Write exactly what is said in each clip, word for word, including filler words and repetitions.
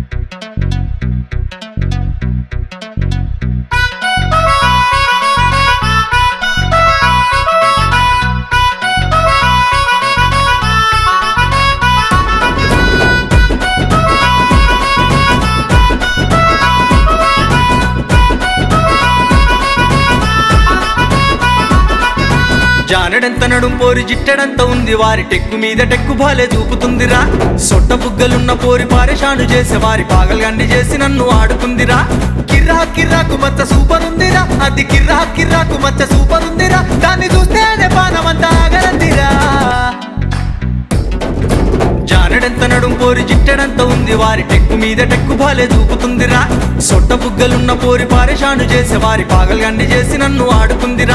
జానడంత నడుం పోరి జిట్టడంత ఉంది వారి టెక్కు మీద టెక్కు బాలే చూపుతుందిరా. సొట్ట బుగ్గలున్న పోరి పారేషాను చేసే వారి పాగల్గండి చేసి నన్ను ఆడుకుందిరా. కిర్రా కిర్రాకు మచ్చ సూపర్ ఉందిరా, అది కిర్రా కిర్రాకు మచ్చ సూపర్ ఉందిరా, దాన్ని చూస్తేనే పానమంతా ఆగరందిరా. జానడంత నడుం పోరి జిట్టడంత ఉంది వారి టెక్కు మీద టెక్కు బాలే చూపుతుందిరా. సొట్ట బుగ్గలున్న పోరి పారేషాను చేసే వారి పాగల్గండి చేసి నన్ను ఆడుకుందిరా.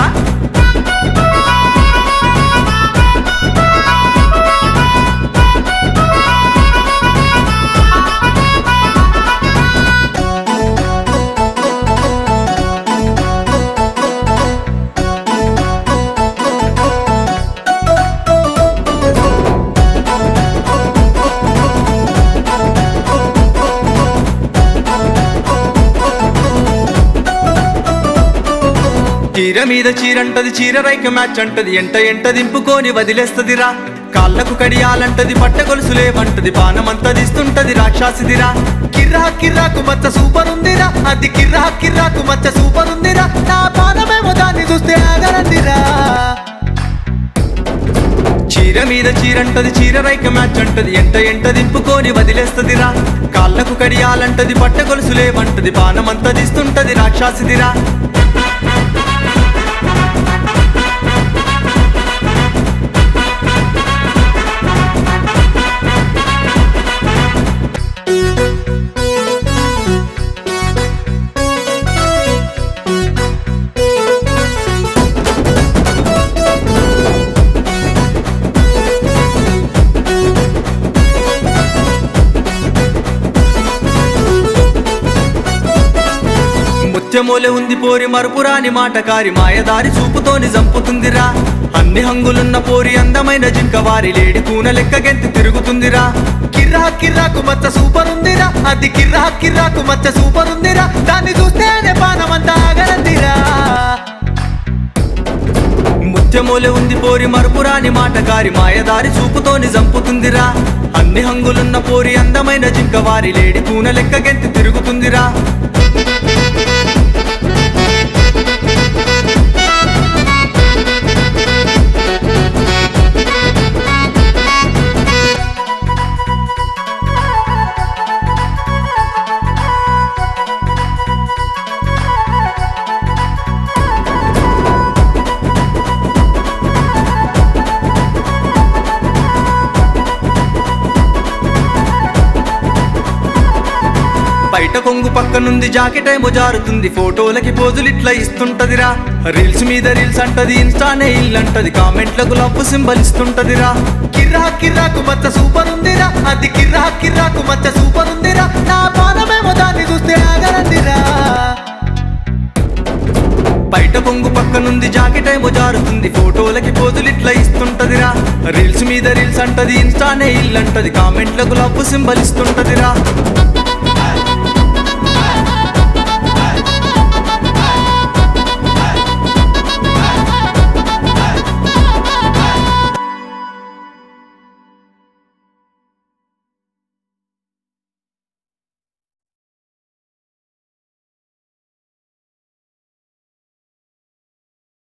చీర మీద చీరంటది, చీర రైక మ్యాచ్ అంటది, ఎంట ఎంట దింపుకొని వదిలేస్తదిరా. కాళ్ళకు కడియాలంటది, పట్ట గొలుసులేమంటది, పానమంతా తీస్తుంటది రాక్షసిదిరా. కిర్రా కిర్రాకు మచ్చ సూపర్ ఉందిరా, అది కిర్రా కిర్రాకు మచ్చ సూపర్ ఉందిరా, నా పానమేమో దాన్ని చూస్తే ఆగరందిరా. చీర మీద చీరంటది, చీర రైక మ్యాచ్ అంటది, ఎంట ఎంట దింపుకొని వదిలేస్తదిరా. కాళ్ళకు కడియాలంటది, పట్ట గొలుసులేమంటది, పానమంతా తీస్తుంటది రాక్షసిదిరా. ముత్యమూలె ఉంది పోరి మరుపురాని మాటకారి, మాయదారి చూపుతోని చంపుతుందిరా. అన్ని హంగులున్న పోరి అందమైన జింక వారి లేడి కూన లెక్క గెంతి తిరుగుతుందిరా. కిర్రా కిర్రాకు మచ్చ సూపర్ ఉందిరా, అది కిర్రా కిర్రాకు మచ్చ సూపర్ ఉందిరా, దాన్ని చూస్తేనే పానమంతా ఆగరందిరా. ముత్యమూలె ఉంది పోరి మరుపురాని మాటకారి, మాయదారి చూపుతోని చంపుతుందిరా. అన్ని హంగులున్న పోరి అందమైన జింక వారి లేడి కూన లెక్క గెంతి తిరుగుతుందిరా. బయట కొంగు పక్క నుండి జాకెట్ ఏమో జారుతుంది, ఫోటోలకి పోజులు ఇట్లా ఇస్తుంటదిరా. రీల్స్ మీద రీల్స్ అంటది, ఇన్స్టానే ఇల్లంటది, కామెంట్లకు లవ్ సింబల్ ఇస్తుంటదిరా. కిర్రా కిర్రాకు మచ్చ సూపర్ ఉందిరా, అది కిర్రా కిర్రాకు మచ్చ సూపర్ ఉందిరా, నా పానమేమో దాన్ని చూస్తే ఆగరందిరా. బయట కొంగు పక్క నుండి జాకెట్ ఏమో జారుతుంది, ఫోటోలకి పోజులు ఇట్లా ఇస్తుంటదిరా. రీల్స్ మీద రీల్స్ అంటది, ఇన్స్టానే ఇల్లంటది, కామెంట్లకు లవ్ సింబల్ ఇస్తుంటదిరా.